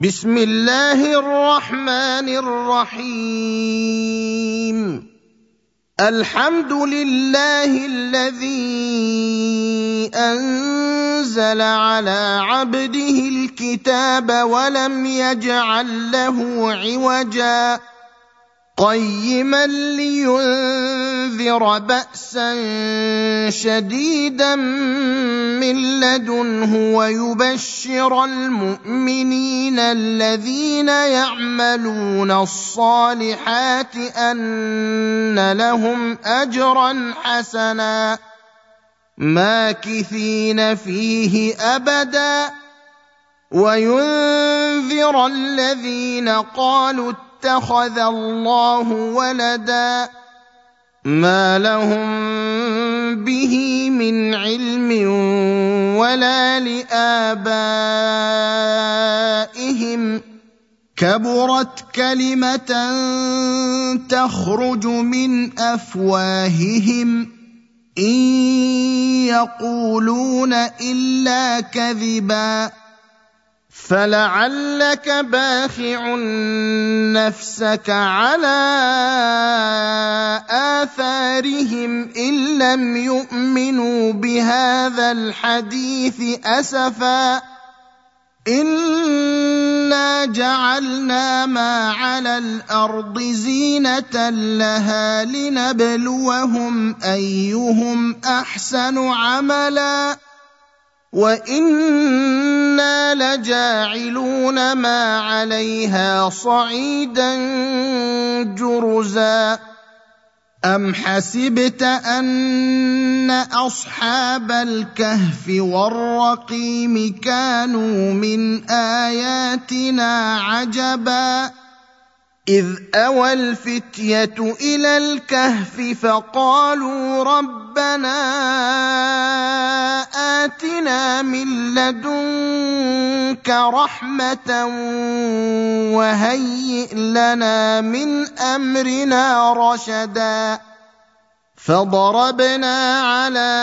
بسم الله الرحمن الرحيم. الحمد لله الذي أنزل على عبده الكتاب ولم يجعل له عوجا قيما لينذر بأسا شديدا من لدنه ويبشر المؤمنين الذين يعملون الصالحات أن لهم أجرا حسنا ماكثين فيه أبدا وينذر الذين قالوا اتخذ الله ولدا ما لهم به من علم ولا لآبائهم كبرت كلمة تخرج من أفواههم إن يقولون إلا كذبا فلعلك باخع نفسك على آثارهم إن لم يؤمنوا بهذا الحديث أسفا إنا جعلنا ما على الأرض زينة لها لنبلوهم أيهم أحسن عملا وإنا لجاعلون ما عليها صعيدا جرزا أم حسبت أن أصحاب الكهف والرقيم كانوا من آياتنا عجبا إذ أوى الفتية إلى الكهف فقالوا ربنا آتنا من لدنك رحمة وهيئ لنا من أمرنا رشدا فضربنا على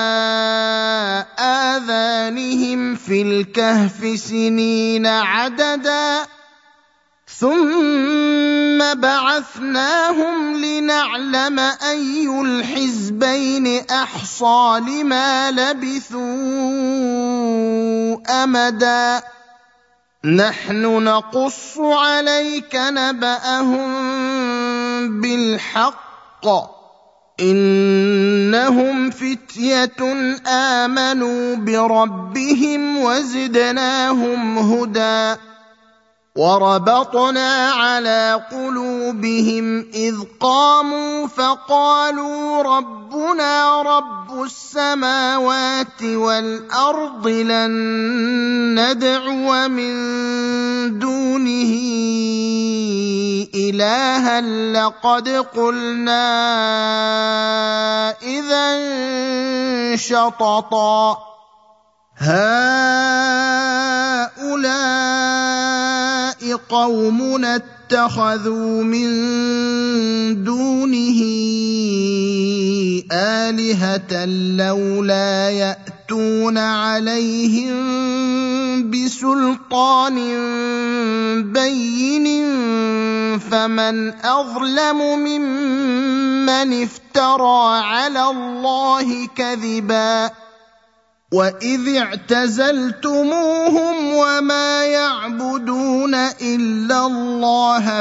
آذانهم في الكهف سنين عددا ثم بعثناهم لنعلم أي الحزبين أحصى لما لبثوا أمدا نحن نقص عليك نبأهم بالحق إنهم فتية آمنوا بربهم وزدناهم هدى وربطنا على قلوبهم إذ قاموا فقالوا ربنا رب السماوات والأرض لن ندعو من دونه إلها لقد قلنا إذا شططا هؤلاء قومنا اتخذوا من دونه آلهة لولا يأتون عليهم بسلطان بين فمن أظلم ممن افترى على الله كذبا وإذ اعتزلتموهم وما يعبدون إلا الله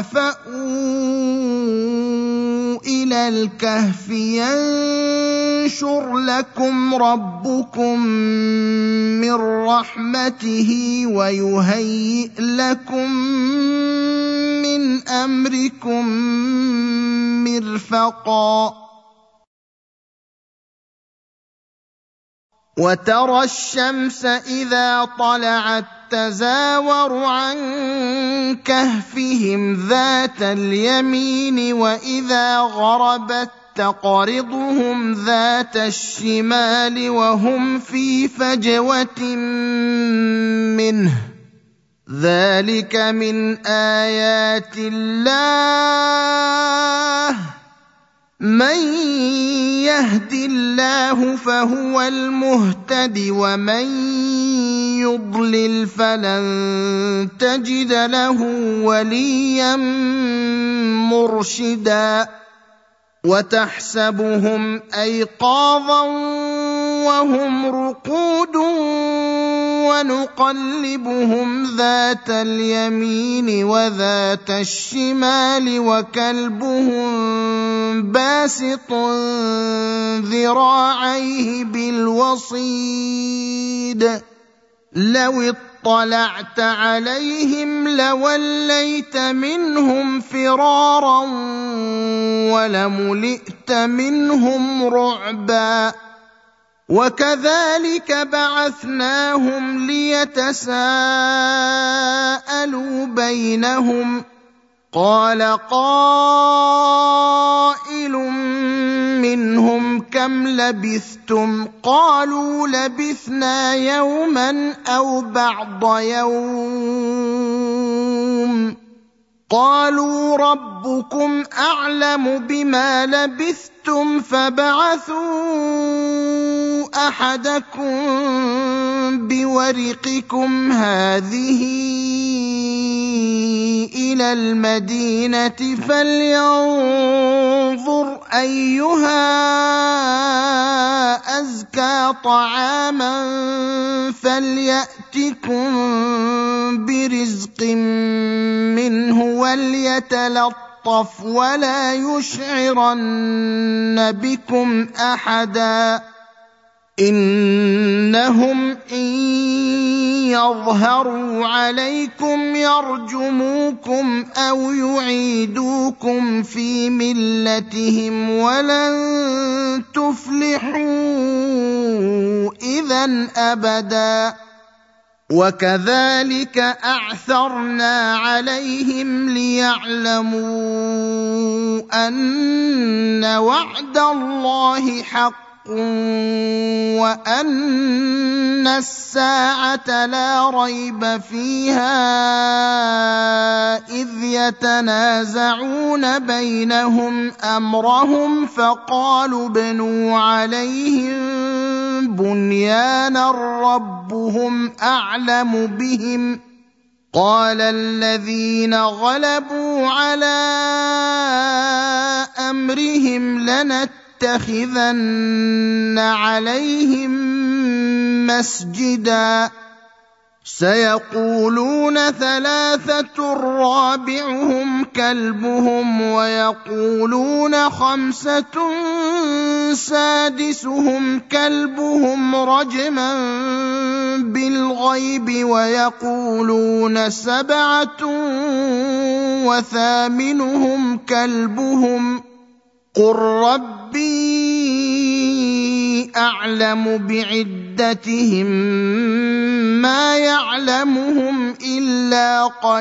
فأووا إلى الكهف ينشر لكم ربكم من رحمته ويهيئ لكم من أمركم مرفقا وترى الشمس إذا طلعت تزاور عن كهفهم ذات اليمين وإذا غربت تقرضهم ذات الشمال وهم في فجوة منه ذلك من آيات الله من يهد الله فهو المهتد ومن يضلل فلن تجد له وليا مرشدا وتحسبهم ايقاظا وهم رقود ونقلبهم ذات اليمين وذات الشمال وكلبهم باسط ذراعيه بالوصيد لو اطلعت عليهم لوليت منهم فرارا ولملئت منهم رعبا وكذلك بعثناهم ليتساءلوا بينهم قال قائل منهم كم لبثتم قالوا لبثنا يوما أو بعض يوم قالوا ربكم أعلم بما لبثتم فابعثوا أحدكم بورقكم هذه إلى المدينة فلينظر أيها أزكى طعاما فليأتكم برزق منه وليتلطف ولا يشعرن بكم أحدا إنهم إن يظهروا عليكم يرجموكم أو يعيدوكم في ملتهم ولن تفلحوا إذن أبدا وكذلك أعثرنا عليهم ليعلموا أن وعد الله حق وأن الساعة لا ريب فيها إذ يتنازعون بينهم أمرهم فقالوا ابنوا عليهم بنيانا ربهم أعلم بهم قال الذين غلبوا على أمرهم لنتخذن عليهم مسجدا سيقولون ثلاثة رابعهم كلبهم ويقولون خمسة سادسهم كلبهم رجما بالغيب ويقولون سبعة وثامنهم كلبهم قل ربي أعلم بعدتهم ما يعلمهم إلا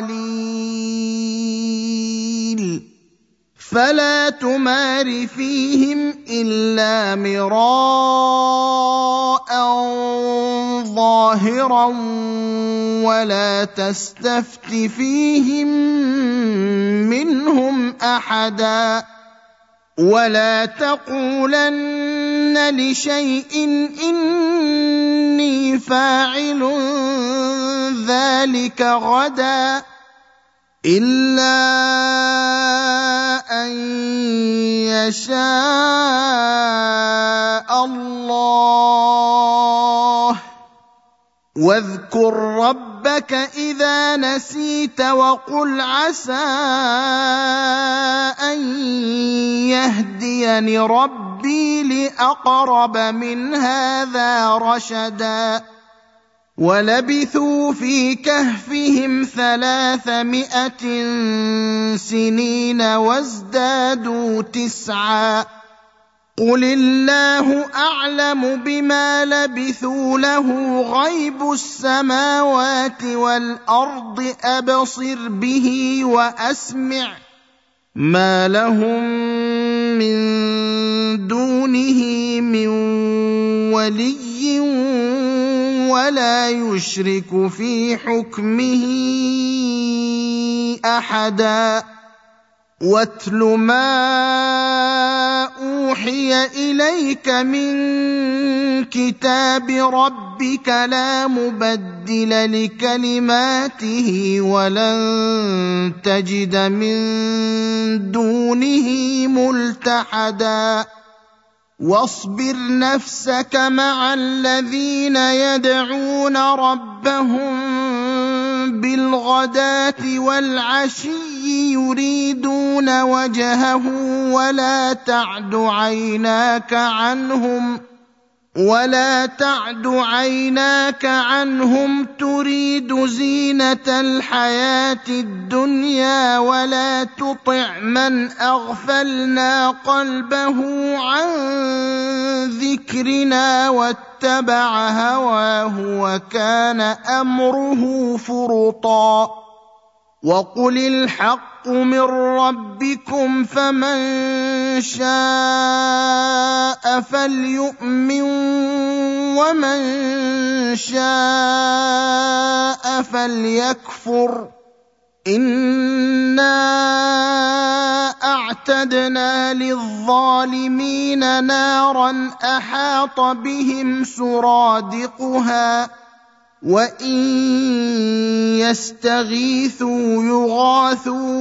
قليل فلا تمار فيهم إلا مراء ظاهرا ولا تستفت فيهم منهم أحدا ولا تقولن لشيء إني فاعل ذلك غدا إلا أن يشاء الله واذكر ربك إذا نسيت وقل عسى أن يهديني ربي لأقرب من هذا رشدا ولبثوا في كهفهم 300 سنين وازدادوا 9 قل الله أعلم بما لبثوا له غيب السماوات والأرض أبصر به وأسمع ما لهم من دونه من ولي ولا يشرك في حكمه أحدا واتل ما أوحي إليك من كتاب ربك لا مبدل لكلماته ولن تجد من دونه ملتحدا واصبر نفسك مع الذين يدعون ربهم بالغداة والعشي يريدون وجهه ولا تعد عيناك عنهم تريد زينة الحياة الدنيا ولا تطع من أغفلنا قلبه عن ذكرنا واتبع هواه وكان أمره فرطا وقل الحق من ربكم فمن شاء فليؤمن ومن شاء فليكفر إنا أعتدنا للظالمين نارا أحاط بهم سرادقها وإن يستغيثوا يغاثوا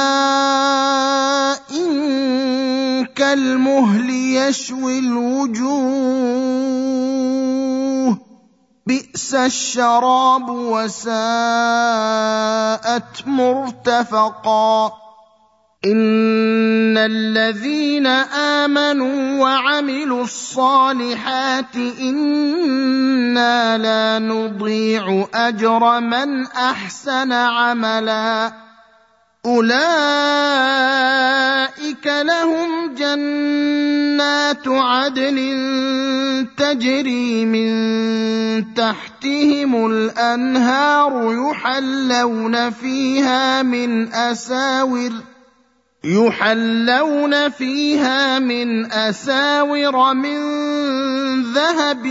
بماء كالمهل يشوي الوجوه بئس الشراب وساءت مرتفقا إن الذين آمنوا وعملوا الصالحات إنا لا نضيع أجر من أحسن عملا أولئك لهم جنات عدن تجري من تحتهم الأنهار يحلون فيها من أساور من ذهب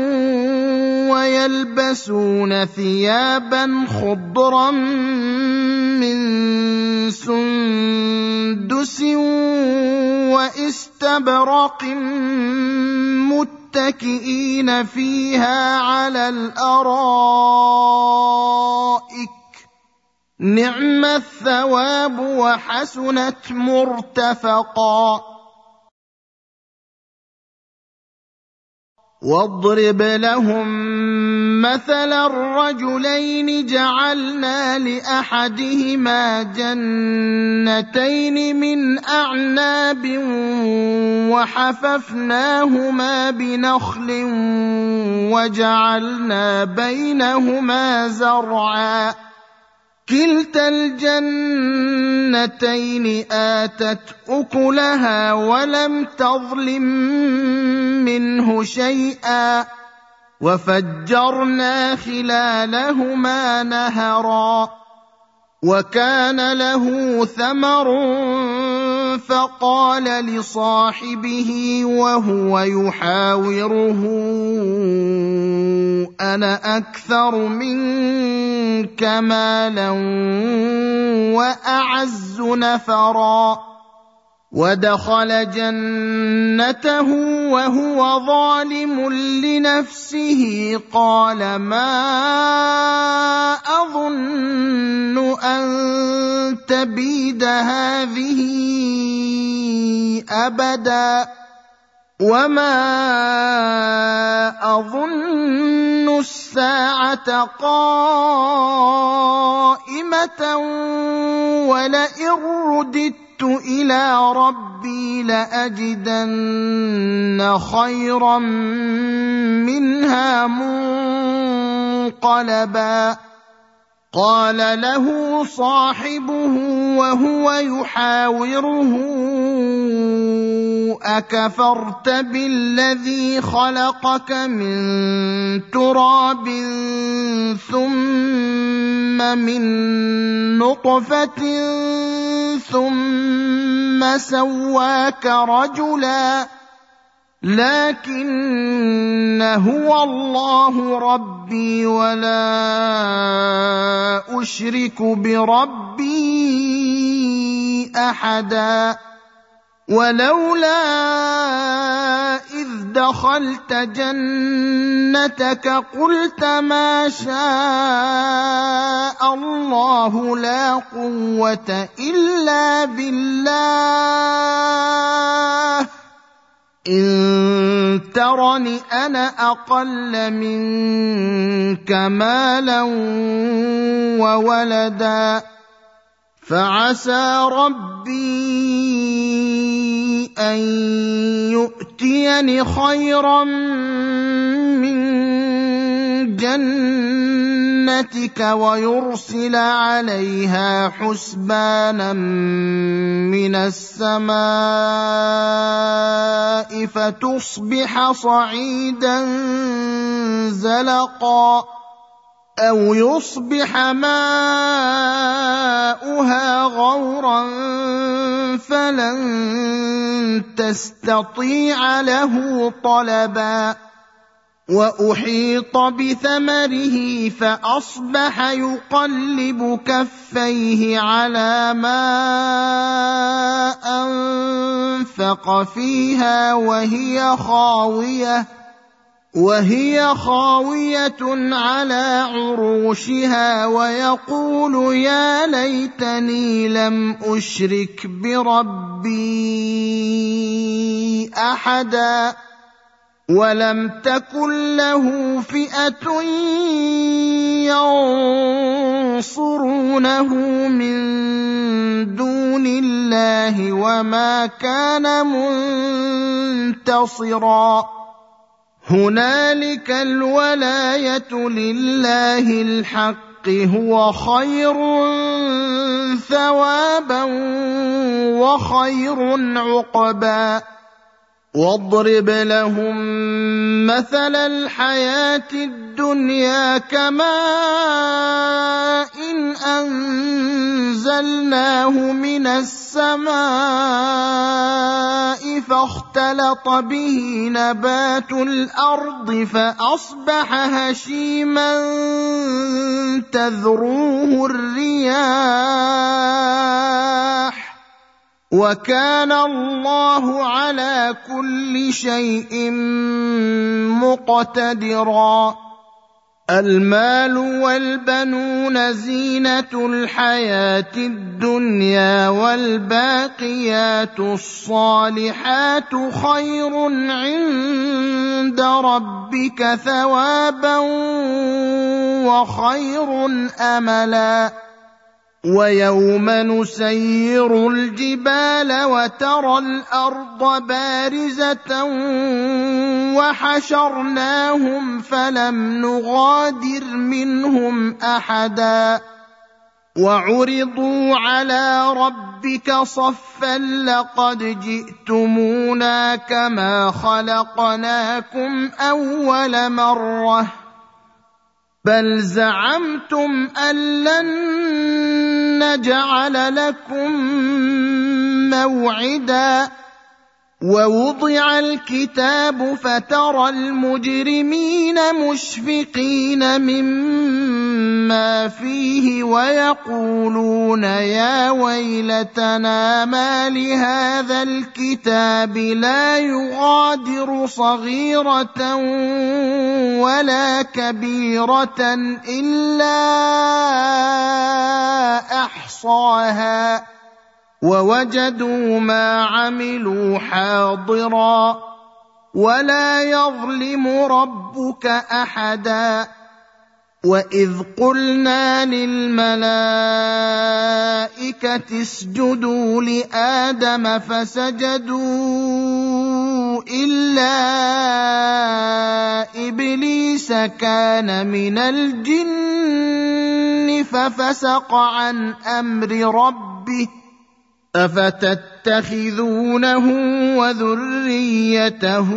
ويلبسون ثيابا خضرا من سندس واستبرق متكئين فيها على الأرائك نعم الثواب وحسنت مرتفقا واضرب لهم مثلا الرجلين جعلنا لأحدهما جنتين من أعناب وحففناهما بنخل وجعلنا بينهما زرعا كلتا الجنتين آتت أكلها ولم تظلم منه شيئا وفجرنا خلالهما نهرا وكان له ثمر فقال لصاحبه وهو يحاوره أنا أكثر منك مالا وأعز نفرا ودخل جنته وهو ظالم لنفسه قال ما أظن أن تبيد هذه أبدا وما أظن الساعة قائمة ولئن رددت إلى ربي لأجدن خيرا منها منقلبا قال له صاحبه وهو يحاوره أكفرت بالذي خلقك من تراب ثم من نطفة ثم سواك رجلا لكن هو الله ربي ولا أشرك بربي أحدا ولولا إذ دخلت جنتك قلت ما شاء الله لا قوة إلا بالله إن ترني أنا أقل منك مالا وولدا فعسى ربي أن يؤتيني خيرا من جنتك ويرسل عليها حسبانا من السماء فتصبح صعيدا زلقا أو يصبح ماؤها غورا فلن تستطيع له طلبا وأحيط بثمره فأصبح يقلب كفيه على ما أنفق فيها وهي خاوية على عروشها ويقول يا ليتني لم أشرك بربي أحدا ولم تكن له فئة ينصرونه من دون الله وما كان منتصرا هنالك الولاية لله الحق هو خير ثوابا وخير عقبا واضرب لهم مثل الحياة الدنيا كماء إن أنزلناه من السماء فاختلط به نبات الأرض فأصبح هشيما تذروه الرياح وكان الله على كل شيء مقتدرا المال والبنون زينة الحياة الدنيا والباقيات الصالحات خير عند ربك ثوابا وخير أملا ويوم نسير الجبال وترى الأرض بارزة وحشرناهم فلم نغادر منهم أحدا وعرضوا على ربك صفا لقد جئتمونا كما خلقناكم أول مرة بل زعمتم أن لن نجعل لكم موعدا ووضع الكتاب فترى المجرمين مشفقين مما فيه ويقولون يا ويلتنا ما لهذا الكتاب لا يغادر صغيرة ولا كبيرة إلا أحصاها ووجدوا ما عملوا حاضرا ولا يظلم ربك أحدا وإذ قلنا للملائكة اسجدوا لآدم فسجدوا إلا إبليس كان من الجن ففسق عن أمر ربه أفتتخذونه وذريته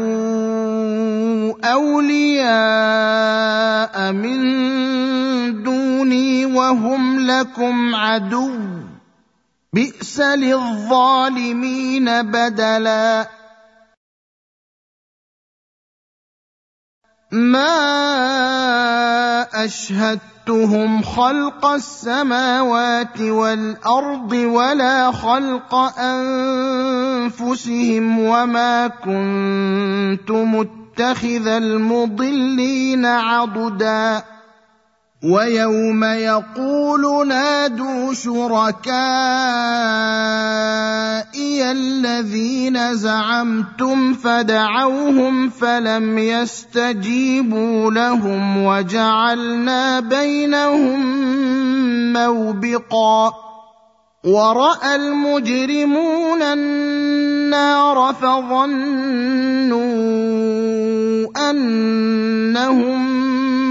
أولياء من دوني وهم لكم عدو بئس للظالمين بدلا ما أشهدتم أشهدتهم خلق السماوات والأرض ولا خلق أنفسهم وما كنت متخذ المضلين عضدا ويوم يقول نادوا شركائي الذين زعمتم فدعوهم فلم يستجيبوا لهم وجعلنا بينهم موبقا ورأى المجرمون النار فظنوا أنهم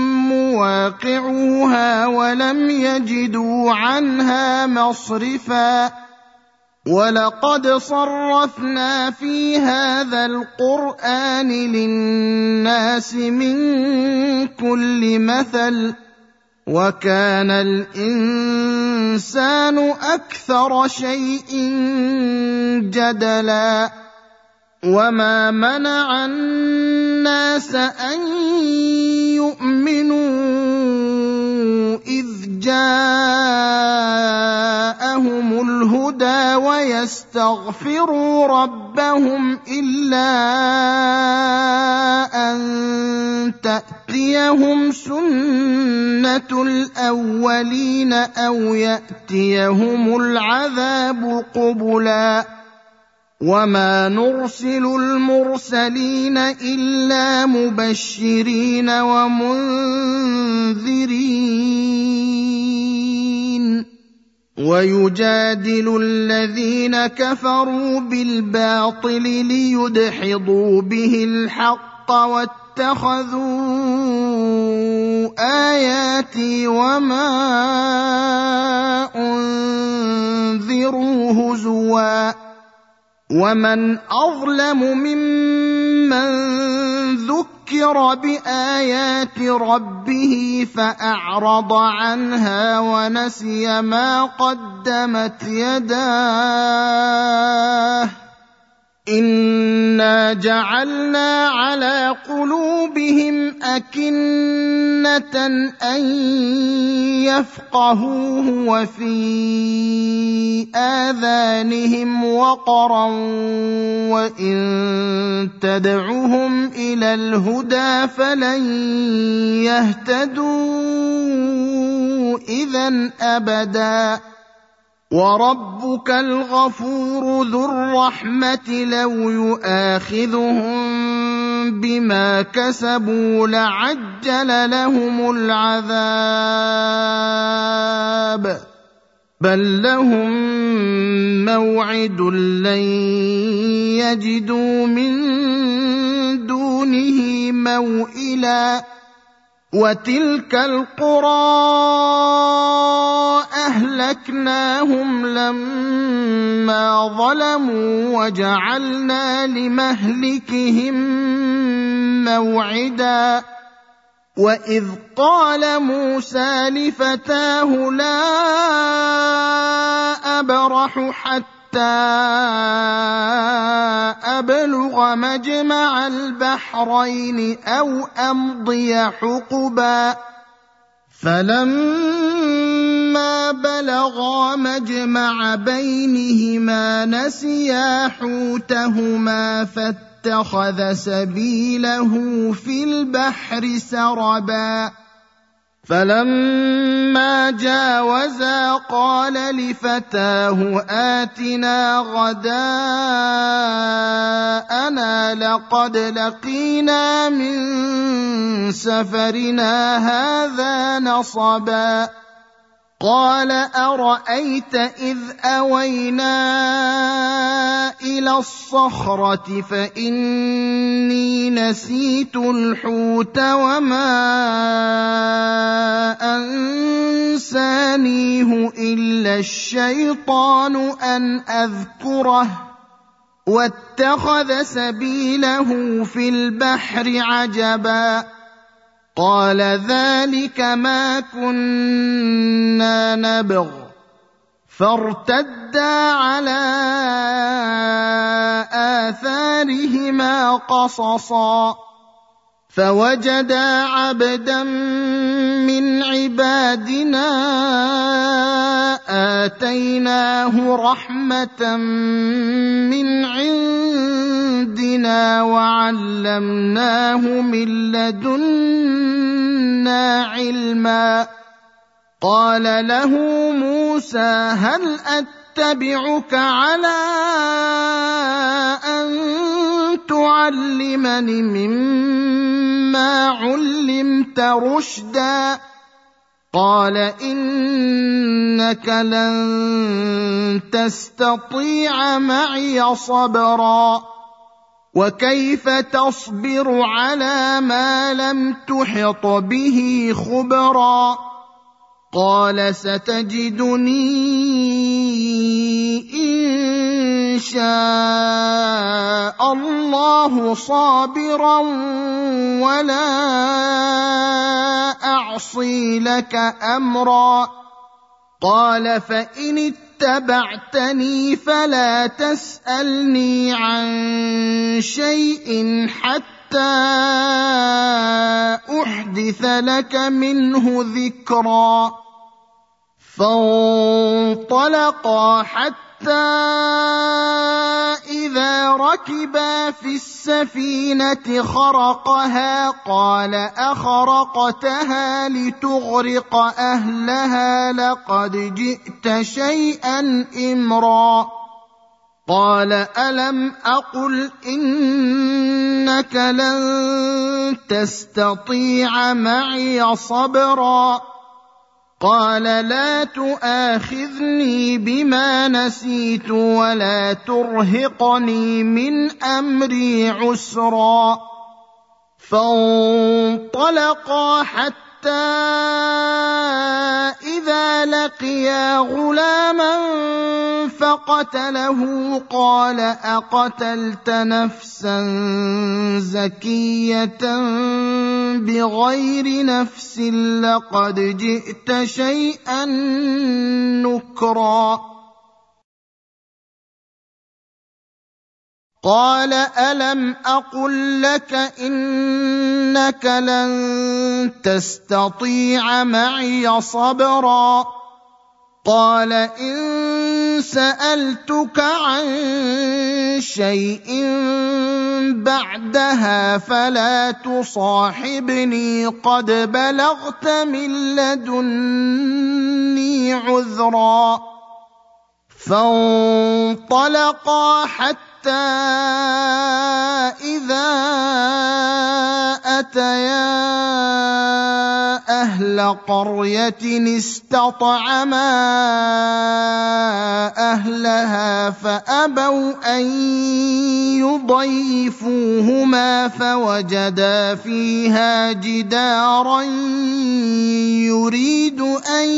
مواقعوها ولم يجدوا عنها مصرفا ولقد صرفنا في هذا القرآن للناس من كل مثل وكان الإنسان أكثر شيء جدلا وما منع الناس أن يؤمنوا إذ جاءهم الهدى ويستغفروا ربهم إلا أن تأتيهم سنة الأولين أو يأتيهم العذاب قبلا وما نرسل المرسلين إلا مبشرين ومنذرين ويجادل الذين كفروا بالباطل ليدحضوا به الحق واتخذوا آياتي وما أنذروا هزوا ومن أظلم ممن ذكر بآيات ربه فأعرض عنها ونسي ما قدمت يداه إنا جعلنا على قلوبهم أكنة أن يفقهوه وفي آذانهم وقرا وإن تدعهم إلى الهدى فلن يهتدوا إذا أبدا وربك الغفور ذو الرحمة لو يؤاخذهم بما كسبوا لعجل لهم العذاب بل لهم موعد لن يجدوا من دونه موئلا وتلك القرى أهلكناهم لما ظلموا وجعلنا لمهلكهم موعدا وإذ قال موسى لفتاه لا أبرح حتى أبلغ مجمع البحرين أو أمضي حقبا فلما بلغا مجمع بينهما نسيا حوتهما فاتخذ سبيله في البحر سربا فلما جاوزا قال لفتاه آتنا غداءنا لقد لقينا من سفرنا هذا نصبا قال أرأيت إذ أوينا إلى الصخرة فإني نسيت الحوت وما أنسانيه إلا الشيطان أن أذكره واتخذ سبيله في البحر عجبا قال ذلك ما كنا نبغ فارتدا على آثارهما قصصا فوجدا عبدا من عبادنا آتيناه رحمة من عندنا وعلمناه من لدنا علما. قال له موسى هل أتبعك على أن تعلمني مما علمت رشدا؟ قال إنك لن تستطيع معي صبرا وكيف تصبر على ما لم تحط به خبرا؟ قال ستجدني إن شاء الله صابرا ولا أعصي لك أمرا. قال فإن اتبعتني فلا تسألني عن شيء حتى أحدث لك منه ذكرا. فانطلقا حتى إذا ركبا في السفينة خرقها قال أخرقتها لتغرق أهلها لقد جئت شيئا إمرا. قال ألم أقل إنك لن تستطيع معي صبرا؟ قال لا تؤاخذني بما نسيت ولا ترهقني من أمري عسرا. فانطلقا حتى إذا لقيا غلاما فقتله قال أقتلت نفسا زكية بغير نفس لقد جئت شيئا نكرا. قال ألم أقل لك إنك لن تستطيع معي صبرا؟ قال إن سألتك عن شيء بعدها فلا تصاحبني قد بلغت من لدني عذرا. فانطلقا حتى إذا أتيا أهل قرية استطعما أهلها فأبوا أن يضيفوهما فوجدا فيها جدارا يريد أن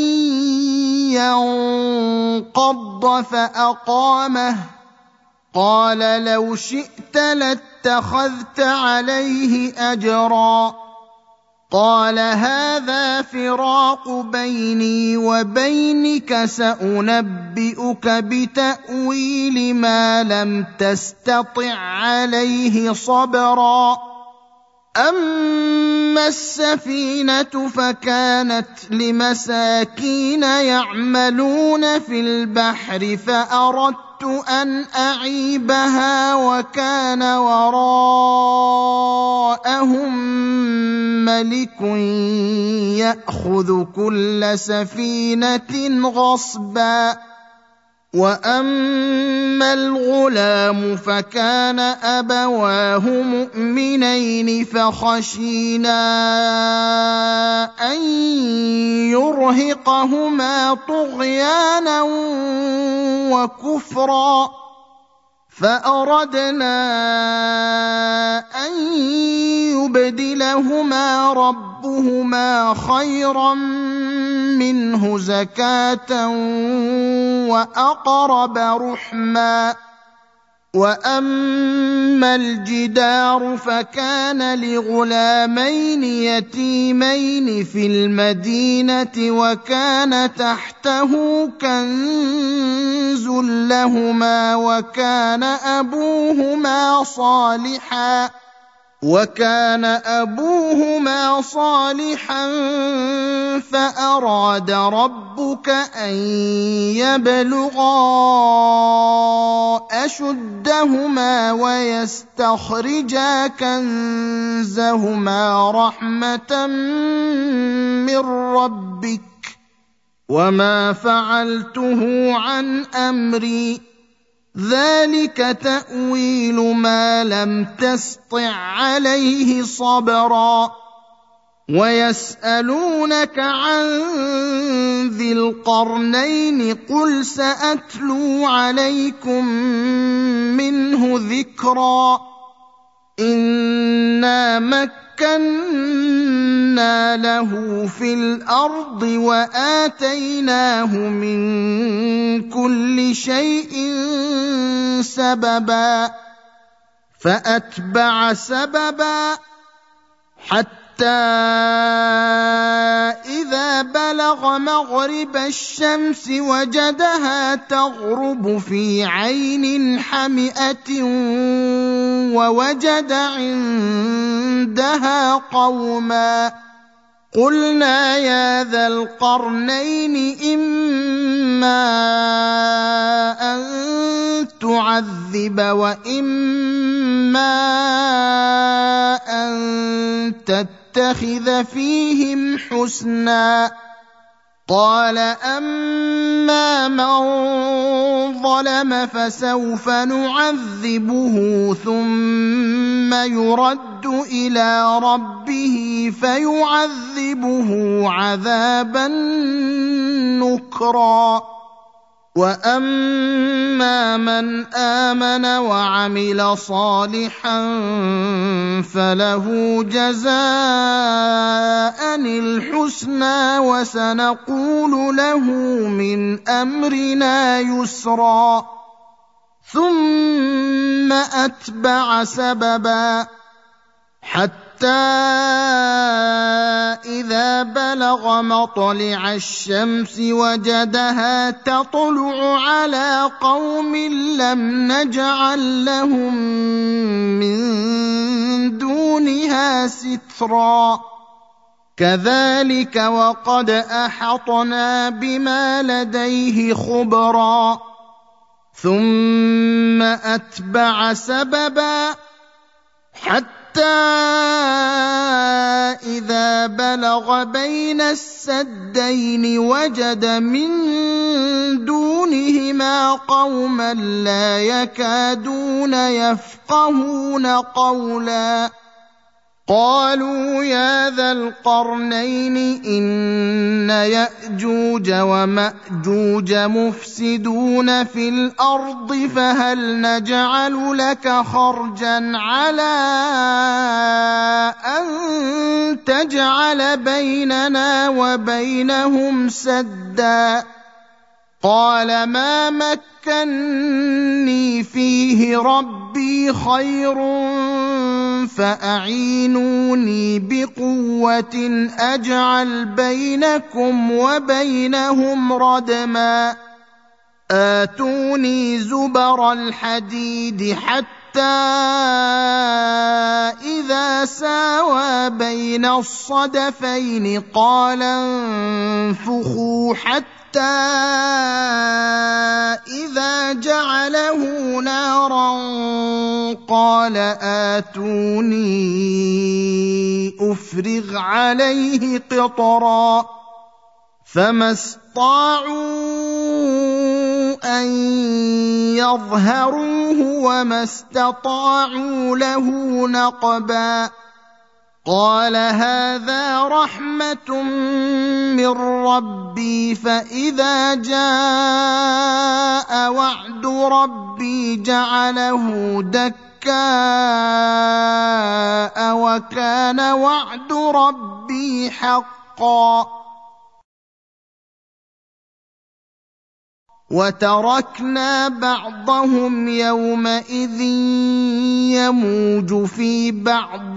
ينقض فأقامه. قال لو شئت لاتخذت عليه أجرا. قال هذا فراق بيني وبينك سأنبئك بتأويل ما لم تستطع عليه صبرا. أما السفينة فكانت لمساكين يعملون في البحر فأردت أن أعيبها وكان وراءهم ملك يأخذ كل سفينة غصبا. وأما الغلام فكان أبواه مؤمنين فخشينا أن يرهقهما طغيانا وكفرا فأردنا أن يبدلهما ربهما خيرا منه زكاة وأقرب رحما. وأما الجدار فكان لغلامين يتيمين في المدينة وكان تحته كنز لهما وكان أبوهما صالحا وكان أبوهما صالحا فأراد ربك أن يبلغا أشدهما ويستخرجا كنزهما رحمة من ربك وما فعلته عن أمري ذلك تأويل ما لم تسطع عليه صبرا ويسألونك عن ذي القرنين قل سأتلو عليكم منه ذكرا إنا مكنا له في الأرض وآتيناه من كل شيء سببا فأتبع سببا حتى إذا بلغ مغرب الشمس وجدها تغرب في عين حمئة ووجد عندها قوما قلنا يا ذا القرنين إما أن تعذب وإما أن تتخذ فيهم حسنا قال أما من ظلم فسوف نعذبه ثم يرد إلى ربه فيعذبه عذابا نكرا وأما من آمن وعمل صالحا فله جزاء الحسنى وسنقول له من أمرنا يسرا ثم أتبع سببا حتى إذا بلغ مطلع الشمس وجدها تطلع على قوم لم نجعل لهم من دونها سترا كذلك وقد أحطنا بما لديه خبرا ثم أتبع سببا حتى إذا بلغ بين السدين وجد من دونهما قوما لا يكادون يفقهون قولا قالوا يا ذا القرنين إن يأجوج ومأجوج مفسدون في الأرض فهل نجعل لك خرجا على أن تجعل بيننا وبينهم سدا قال ما مكني فيه ربي خير فأعينوني بقوة أجعل بينكم وبينهم ردما آتوني زبر الحديد حتى إذا ساوى بين الصدفين قال انفخوا حتى إذا جعله نارا قال آتوني أفرغ عليه قطرا فما استطاعوا أن يظهروه وما استطاعوا له نقبا قال هذا رحمة من ربي فإذا جاء وعد ربي جعله دكاء وكان وعد ربي حقا وتركنا بعضهم يومئذ يموج في بعض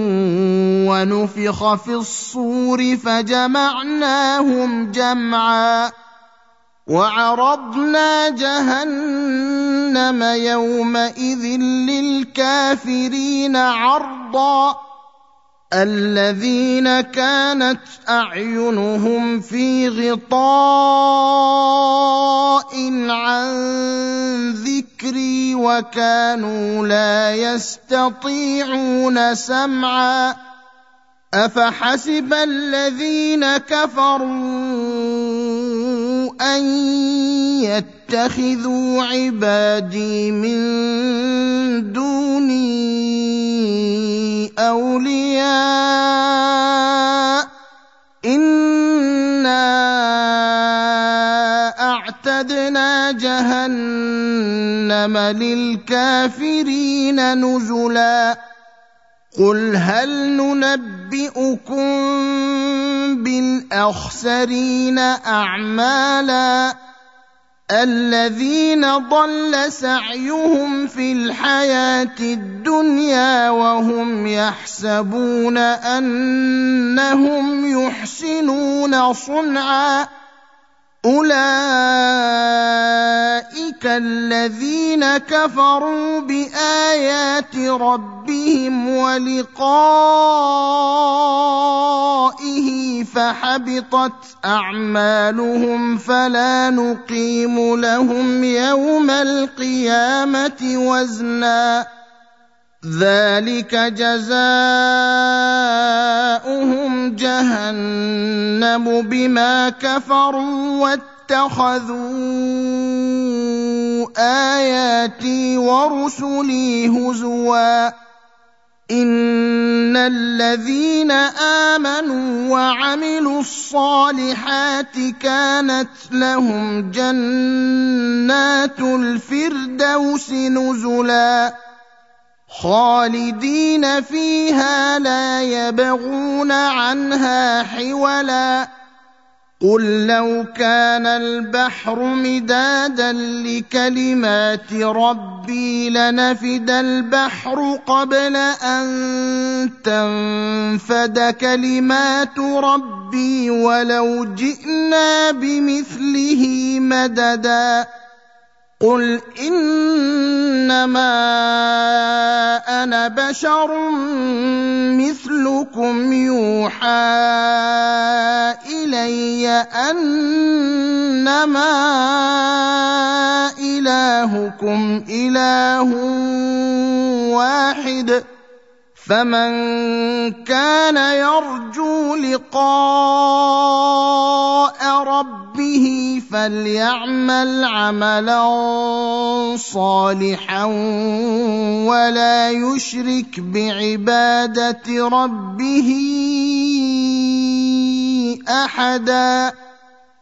ونفخ في الصور فجمعناهم جمعا وعرضنا جهنم يومئذ للكافرين عرضا الذين كانت أعينهم في غطاء عن ذكري وكانوا لا يستطيعون سمعا أفحسب الذين كفروا أن يتخذوا عبادي من دوني أولياء إنا أعتدنا جهنم للكافرين نزلا قل هل ننبئكم بالأخسرين أعمالا الذين ضل سعيهم في الحياة الدنيا وهم يحسبون أنهم يحسنون صنعا أولئك الذين كفروا بآيات ربهم ولقائه فحبطت أعمالهم فلا نقيم لهم يوم القيامة وزنا ذلك جزاؤهم جهنم بما كفروا واتخذوا آياتي ورسلي هزوا إن الذين آمنوا وعملوا الصالحات كانت لهم جنات الفردوس نزلا خالدين فيها لا يبغون عنها حولا قل لو كان البحر مدادا لكلمات ربي لنفد البحر قبل أن تنفد كلمات ربي ولو جئنا بمثله مددا قل إنما أنا بشر مثلكم يوحى إلي أنما إلهكم إله واحد فمن كان يرجو لقاء ربه فليعمل عملا صالحا ولا يشرك بعبادة ربه أحدا.